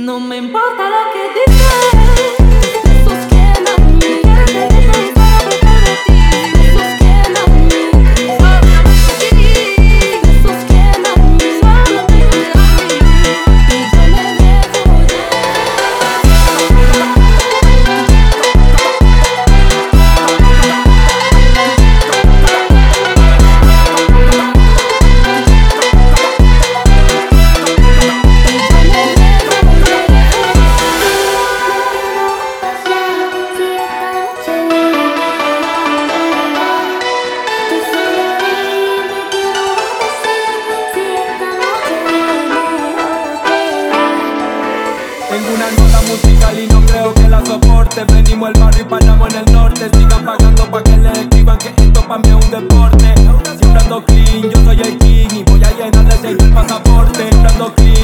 No me importa lo que dices, esos quieren a mí. Quieren que deje de ti, esos quieren a mí. Solamente a ti, esos quieren a mí. Solamente a mí, y yo me dejo Tengo una nota musical y no creo que la soporte. Venimos al barrio y paramos en el norte. Sigan pagando pa' que le escriban que esto pa' mí es un deporte. Siempre ando clean, yo soy el king y voy a llenar de sello el pasaporte. Siempre ando clean.